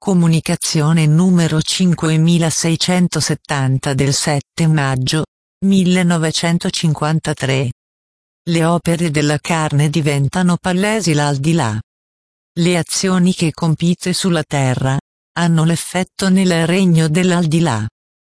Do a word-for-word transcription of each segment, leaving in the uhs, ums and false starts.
Comunicazione numero cinquemilaseicentosettanta del sette maggio millenovecentocinquantatré. Le opere della carne diventano palesi l'aldilà. Le azioni che compite sulla terra hanno l'effetto nel regno dell'aldilà.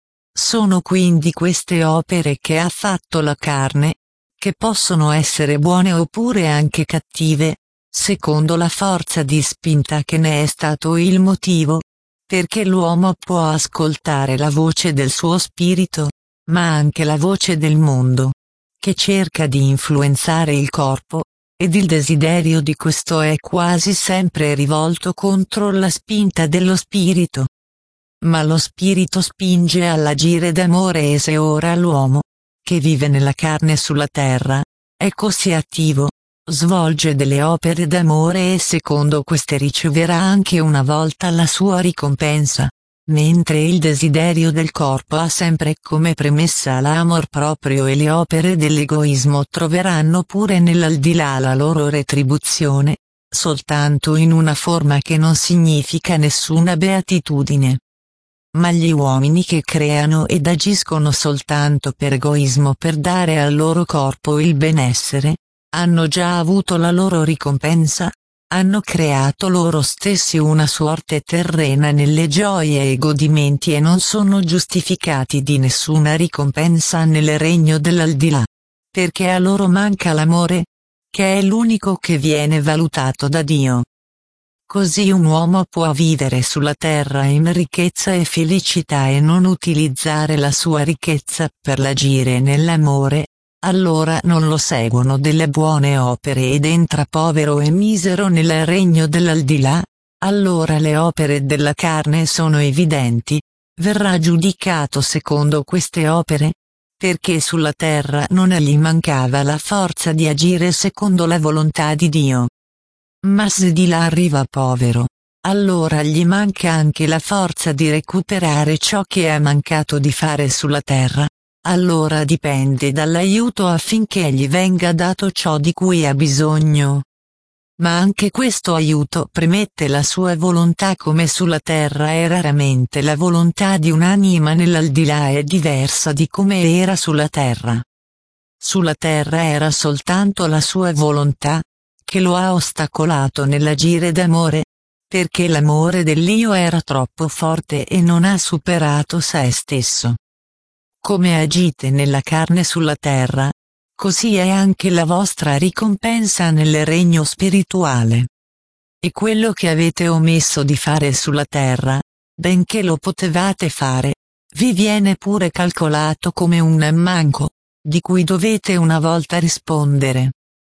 Sono quindi queste opere che ha fatto la carne, che possono essere buone oppure anche cattive, secondo la forza di spinta che ne è stato il motivo, perché l'uomo può ascoltare la voce del suo spirito, ma anche la voce del mondo, che cerca di influenzare il corpo, ed il desiderio di questo è quasi sempre rivolto contro la spinta dello spirito. Ma lo spirito spinge all'agire d'amore e se ora l'uomo, che vive nella carne sulla terra, è così attivo, svolge delle opere d'amore e secondo queste riceverà anche una volta la sua ricompensa, mentre il desiderio del corpo ha sempre come premessa l'amor proprio e le opere dell'egoismo troveranno pure nell'aldilà la loro retribuzione, soltanto in una forma che non significa nessuna beatitudine. Ma gli uomini che creano ed agiscono soltanto per egoismo per dare al loro corpo il benessere, hanno già avuto la loro ricompensa, hanno creato loro stessi una sorte terrena nelle gioie e godimenti e non sono giustificati di nessuna ricompensa nel regno dell'aldilà, perché a loro manca l'amore, che è l'unico che viene valutato da Dio. Così un uomo può vivere sulla terra in ricchezza e felicità e non utilizzare la sua ricchezza per l'agire nell'amore, allora non lo seguono delle buone opere ed entra povero e misero nel regno dell'aldilà, allora le opere della carne sono evidenti, verrà giudicato secondo queste opere, perché sulla terra non gli mancava la forza di agire secondo la volontà di Dio. Ma se di là arriva povero, allora gli manca anche la forza di recuperare ciò che è mancato di fare sulla terra, allora dipende dall'aiuto affinché gli venga dato ciò di cui ha bisogno. Ma anche questo aiuto premette la sua volontà come sulla terra e raramente la volontà di un'anima nell'aldilà è diversa di come era sulla terra. Sulla terra era soltanto la sua volontà, che lo ha ostacolato nell'agire d'amore, perché l'amore dell'Io era troppo forte e non ha superato se stesso. Come agite nella carne sulla terra, così è anche la vostra ricompensa nel regno spirituale. E quello che avete omesso di fare sulla terra, benché lo potevate fare, vi viene pure calcolato come un manco, di cui dovete una volta rispondere.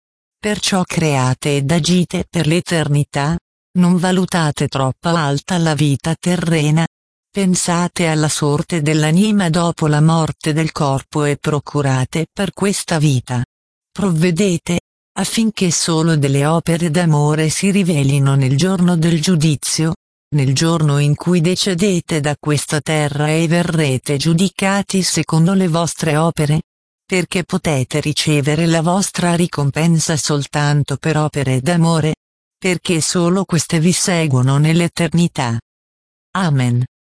Perciò create ed agite per l'eternità, non valutate troppo alta la vita terrena, pensate alla sorte dell'anima dopo la morte del corpo e procurate per questa vita. Provvedete, affinché solo delle opere d'amore si rivelino nel giorno del giudizio, nel giorno in cui decedete da questa terra e verrete giudicati secondo le vostre opere, perché potete ricevere la vostra ricompensa soltanto per opere d'amore, perché solo queste vi seguono nell'eternità. Amen.